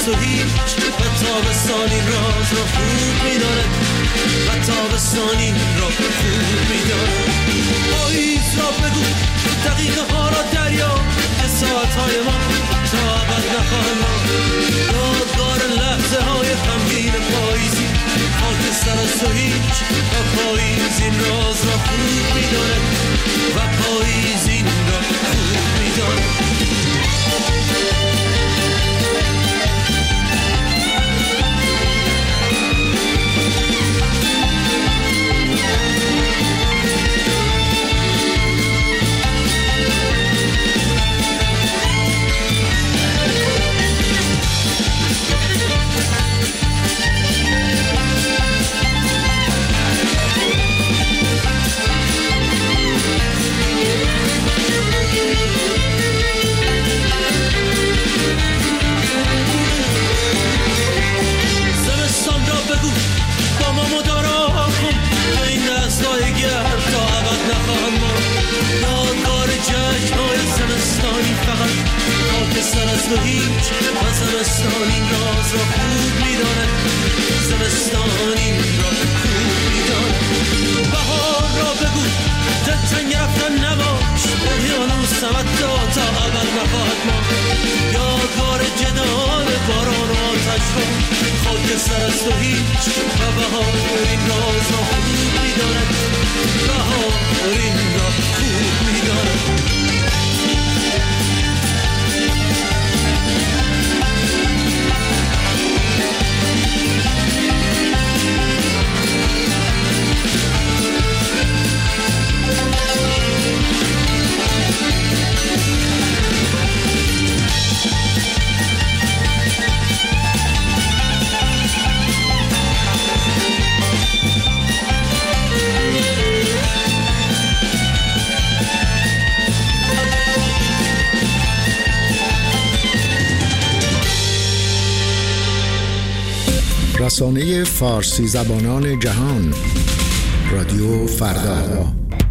تو هیچ و تابستانی راز را خوب می‌داند و تابستانی را خوب می‌داند. پاییز را بگو دقیقه ها را دریا که ساعت‌های ما تا ابد نخواهند ماند. یادگار لحظه های غمگین پاییزی خاک سر از تو هیچ و پاییز این راز را خوب می‌داند و پاییز این را خوب می‌داند. سر از تو هیچ و زمستان این راز را خوب می‌داند. زمستان این را خوب می‌داند. بهار را بگو تنگ رفتن نباش احیانوس تمتا تا ابد نخواهد ماند. یادگار جدال باران و آتش را خاک سر از تو هیچ و بهار این راز را خوب می‌داند. بهار این را خوب می‌داند. رسانه فارسی زبانان جهان رادیو فردا.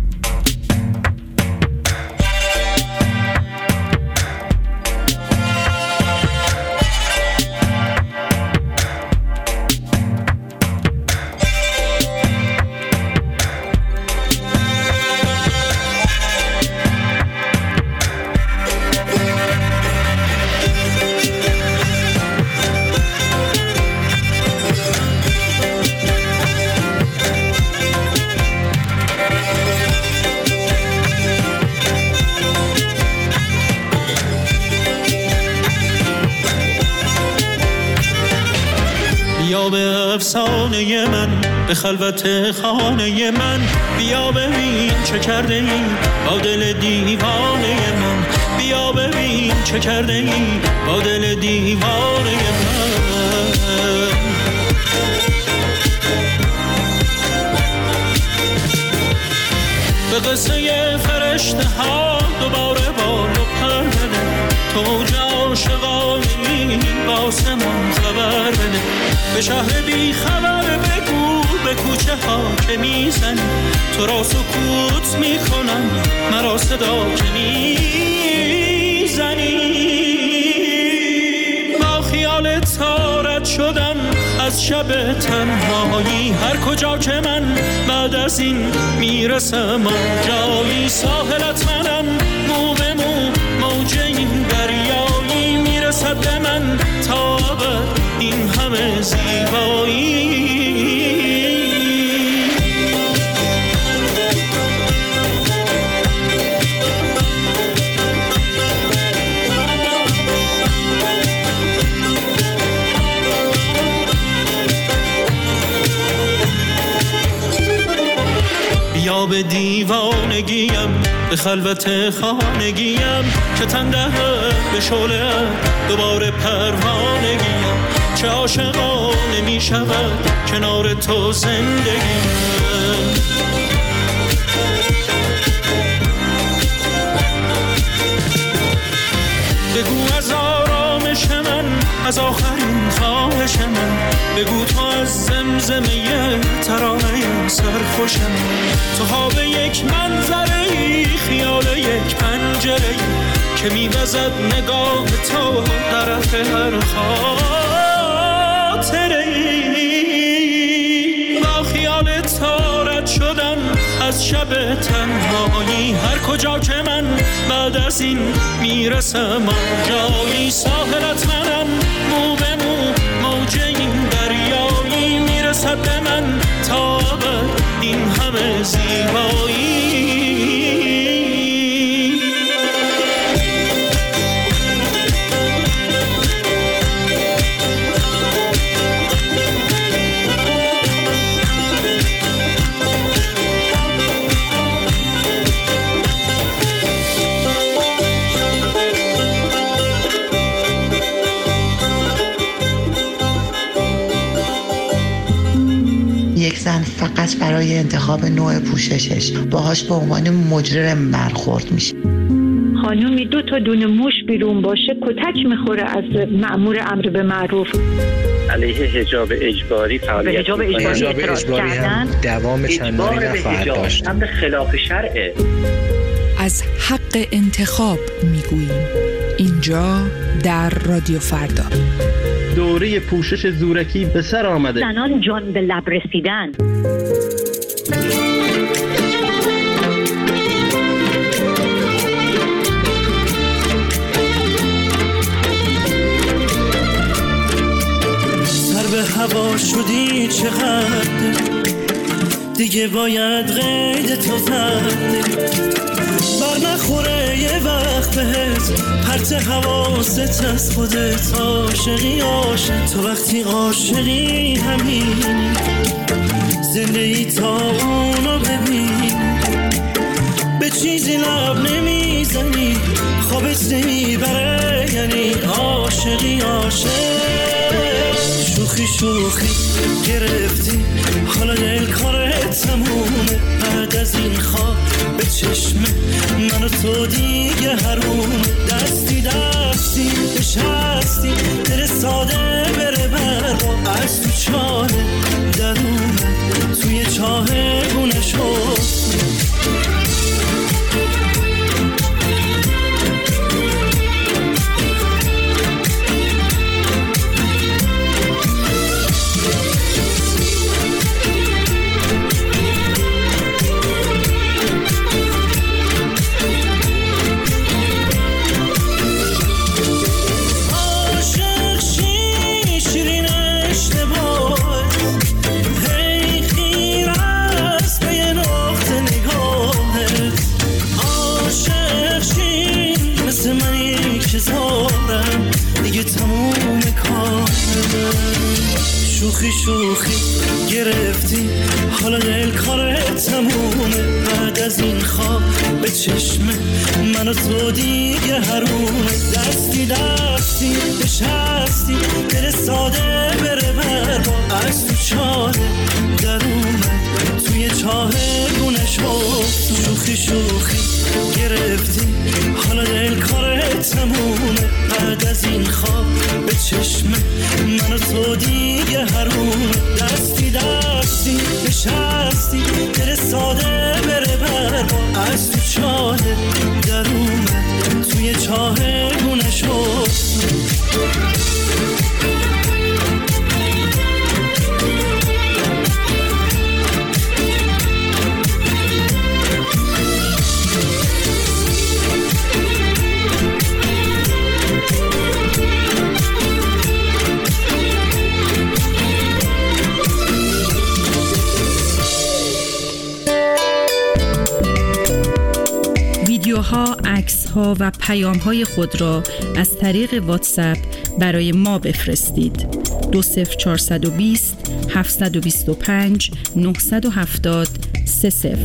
بیا به افسانه من، به خلوت خانه من، بیا ببین چه کرده ای با دل دیوانه من، بیا ببین چه کرده ای با دل دیوانه من. به قصه فرشته ها دوباره بال و پر بده، تو عاشقانی واسه من خبر بده، به شهر بی خبر بگو به کوچه ها که میزنی، تو را سکوت میکنم مرا صدا که میزنی. با خیال تارت شدم از شب تنهایی، هر کجا که من بعد از این میرسم جایی، ساحلت منم مو به مو موج این دریایی، میرسد به من تا ابد این همه زیبایی. بیا به دیوانگیم، به خلوت خانگیم، که تن دهد به شعله دوباره پروانگیم، چه عاشقانه می شود کنار تو زندگیم. بگو از آرامش من از آخرین خواهش من. بگو تو از زمزمه ترانه سرخوشم، تو خواب یک منظره، خیال یک پنجره که میوزد نگاه تو طرف هر خاطره. با خیال تو رد شدم از شب تنهایی، هر کجا که من بعد از این میرسم آنجایی. ساحلت منم، مو به مو موج این دریایی، میرسد به من تا ابد این همه زیبایی. یک زن فقط برای انتخاب نوع پوششش باهاش به عنوان مجرم برخورد میشه. خانومی 2 تا دونه موش بیرون باشه کتک میخوره از مأمور امر به معروف. علیه حجاب اجباری فعالیت حجاب اجباری هم دوام چندانی نخواهد داشت. امر خلاف شرعه. از حق انتخاب میگوییم اینجا در رادیو فردا. دوره پوشش زورکی به سر آمده. زنان جان به لب رسیدن. سر به هوا شدی چقدر، دیگه باید قید تو زد. بر نخوره یه وقت بهت پرت حواست از خودت. عاشقی عاشق تو وقتی عاشقی همین زندگی تا اونو ببین. به چیزی لب نمیزنی خوابت نمیبره، یعنی عاشقی عاشق. شوخی شوخی گرفتی حالا دل کارت تمومه. بعد از این خواب به چشمه من و تو دیگه حرومه. دستی دستی نشستی دل ساده بره برا. از تو چاله درونه توی چاه گونه شد. شوخی شوخی گرفتی حالا دل کارت تمومه. بعد از این خواب به چشمه من و تو دیگه حرومه. دستی دستی نشستی دل ساده بره برا. از تو چاله در اومد توی چاه گونه شد. شوخی شوخی گرفتی حالا دل کارت تمومه. بعد از این خواب به چشمه من و تو دیگه حرومه. دستی دستی نشستی دل ساده بره برا. از تو چاله در اومد توی چاه گونه شد. ویدیوها، عکس‌ها و پیام‌های خود را از طریق واتساپ برای ما بفرستید. 20420 725 970 30.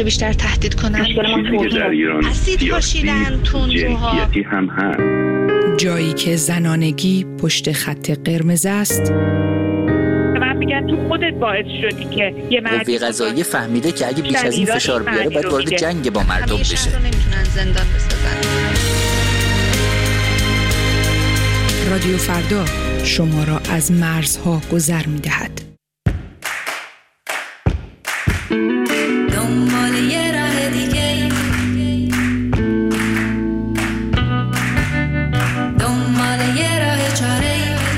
همیشه بیشتر تهدید کنن. چیزی که در ایران اسید پاشیدن تندروها هم هست. جایی که زنانگی پشت خط قرمز است. من میگم تو خودت باعث شدی که یه قوه قضاییه فهمیده که اگه بیش از این فشار بیاره باید وارد جنگ با مردم بشه. نمیتونن زندان بسازن. رادیو فردا شما را از مرزها گذر می‌دهد. دنبال یه راه دیگه، دنبال یه راه چاره،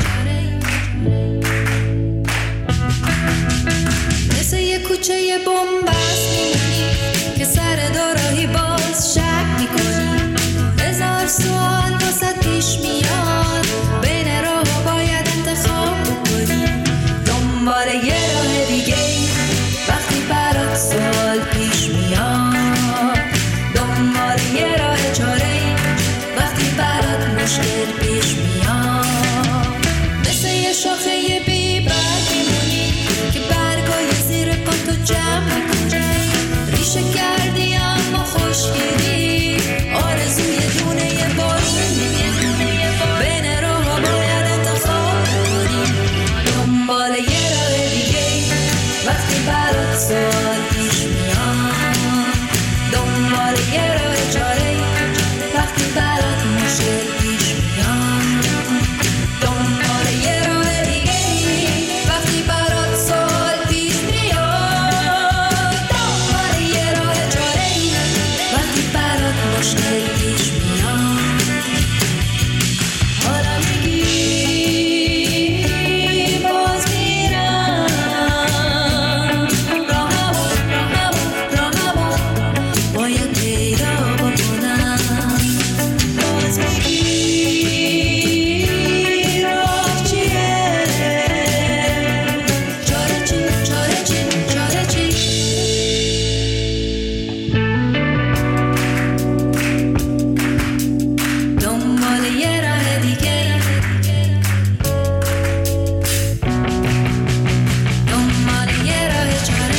مثل یه کوچه یه بنبست میمونی که سر دوراهی باز شک میکنی. هزار سوال واسه پیش میاد، بین راه باید انتخاب بکنی. دنبال یه راه دیگه وقتی برات سوال پیش میاد، دنبال یه راه چاره وقتی برات مشکل پیش میاد. مثل یه شاخه بی برگ میمونی که برگای زیر پاتو جمع میکنی. ریشه کردی اما خوشگیری، آرزوی دونه یه بارون میبینی. بین راه باید انتخاب کنی. دنبال یه راه دیگه وقتی برات سوال پیش میاد، دنبال یه راه چاره وقتی برات مشکل پیش میاد. دنبال یه راه دیگه وقتی برات سوال پیش میاد، دنبال یه راه چاره وقتی برات مشکل پیش میاد. حالا میگی باز میرم راهمو باید پیدا بکنم. باز میگی راه چیه؟ چاره چی؟ چاره چی؟ چاره چی؟ دنبال یه راه دیگه، دنبال یه راه چاره،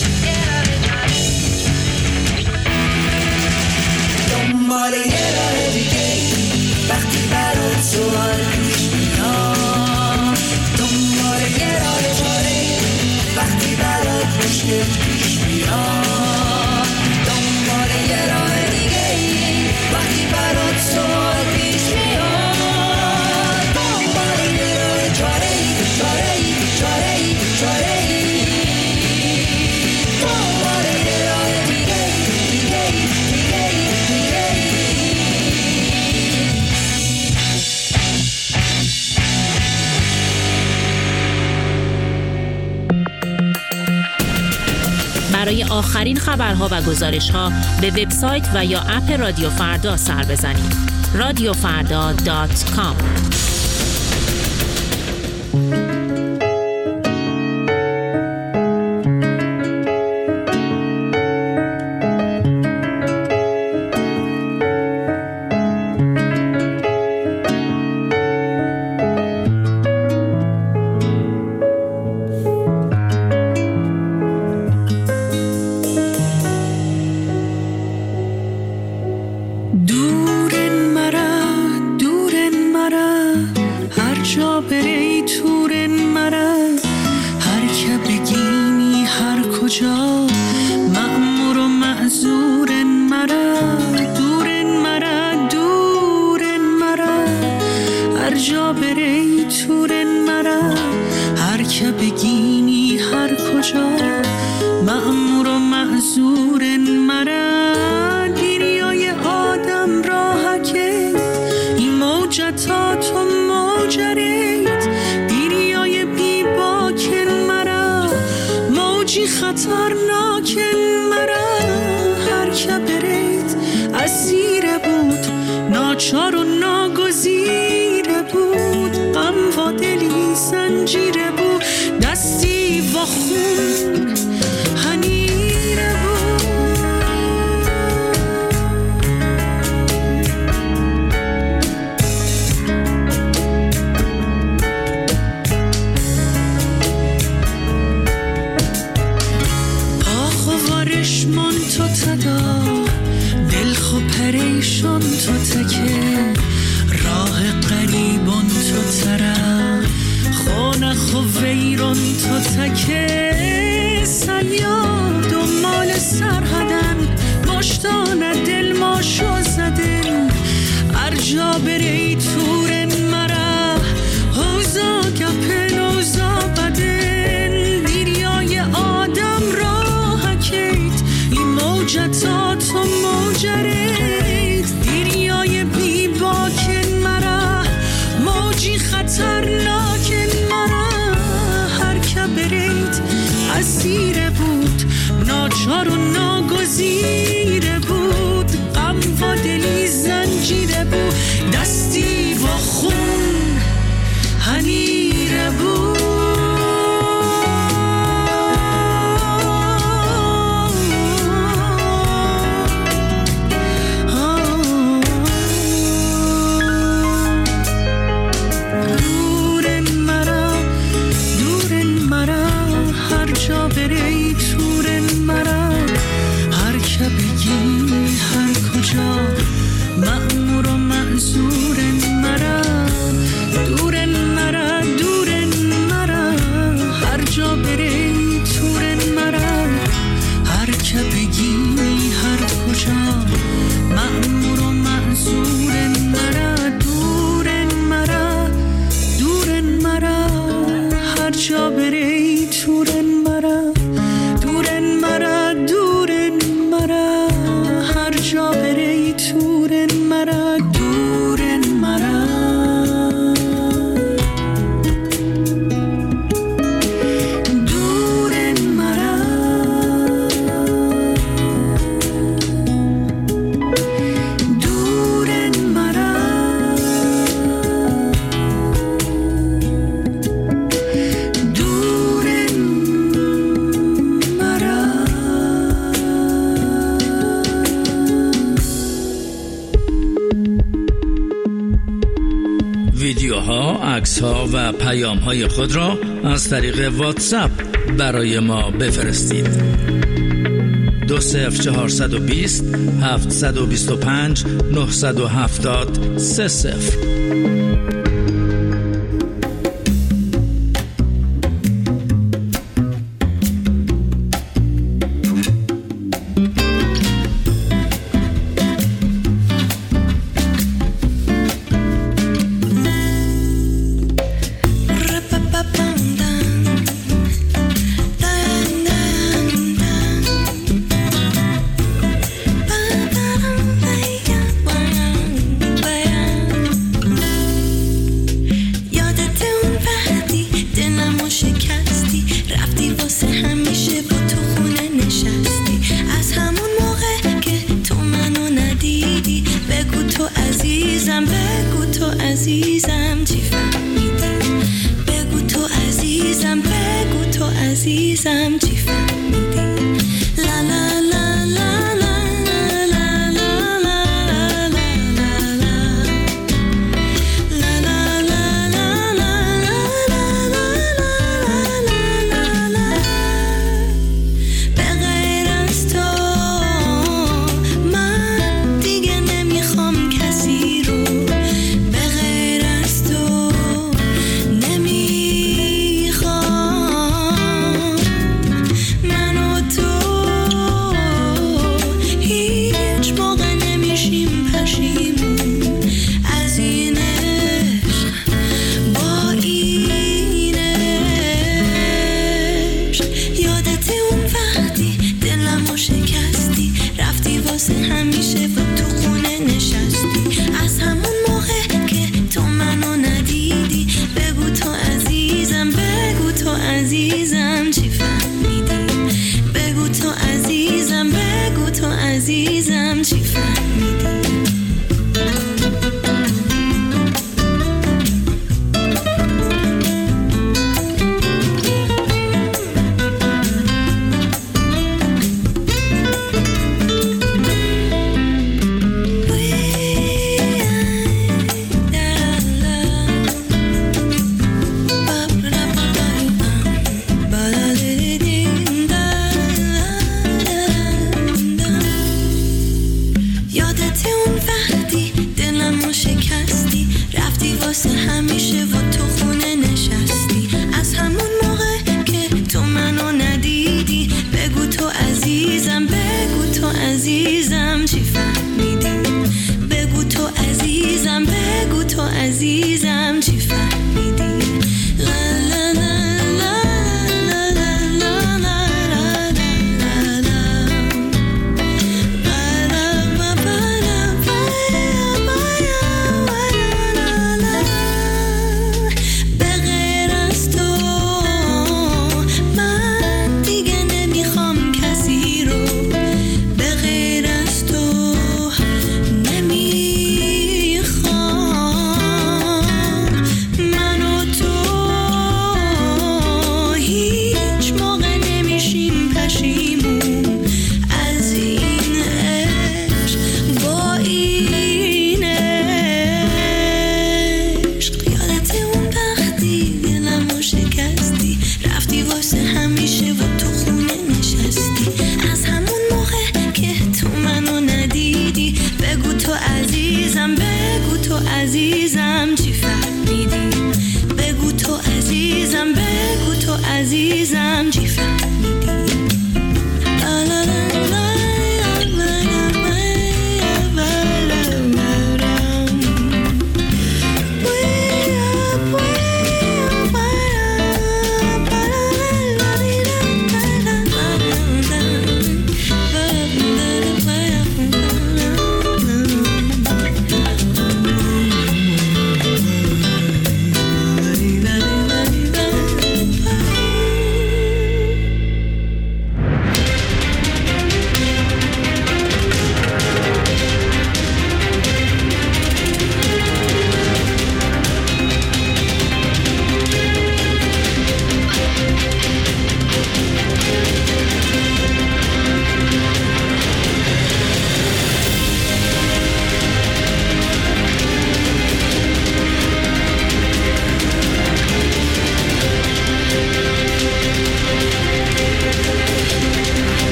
دنبال یه راه دیگه وقتی برات سوال پیش میاد، دنبال یه راه چاره وقتی برات مشکل پیش میاد. دنبال یه راه دیگه وقتی برات سوال پیش میاد، دنبال یه راه چاره، چاره، چاره، چاره، دنبال یه راه دیگه، دیگه، دیگه، دیگه. برای آخرین خبرها و گزارش‌ها به وبسایت و یا اپ رادیو فردا سر بزنید. radiofarda.com. تو تکه راه قریبان تو ترم خانخ و ویران تو تکه سیاد و مال سرحدن مشتانه دل ما شو زدن ارجا بری تورن مرا حوزا گپن اوزا بدن دیریای آدم راه کیت این موجتات و موجرید دیریای بی باکن مرا موجی خطرناکن مرا هر که برید اسیر بود ناچار و ناگزیر بود غم و دلی زنجیره بود دستی و خون هنیره بود عکس‌ها و پیام‌های خود را از طریق واتساپ برای ما بفرستید. 20420 725 970 30. واسه همیشه و تو خونه نشستی. از همون موقع که تو منو ندیدی بگو تو عزیزم، بگو تو عزیزم چی فهمیدی. بگو تو عزیزم، بگو تو عزیزم چی فهمیدی. عزیزم چی فهمیدی. بگو تو عزیزم، بگو تو عزیزم چی فهمیدی.